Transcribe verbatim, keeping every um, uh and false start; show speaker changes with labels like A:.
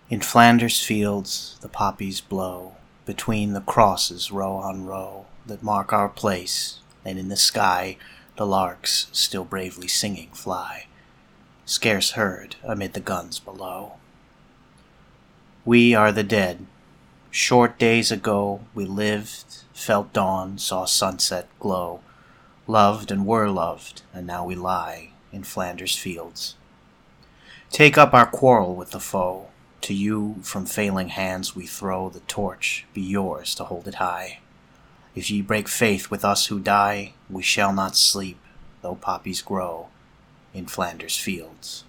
A: In Flanders fields the poppies blow, between the crosses row on row that mark our place, and in the sky the larks still bravely singing fly, scarce heard amid the guns below. We are the dead. Short days ago we lived, felt dawn, saw sunset glow, loved and were loved, and now we lie in Flanders fields. Take up our quarrel with the foe. To you from failing hands we throw the torch, be yours to hold it high. If ye break faith with us who die, we shall not sleep, though poppies grow in Flanders fields.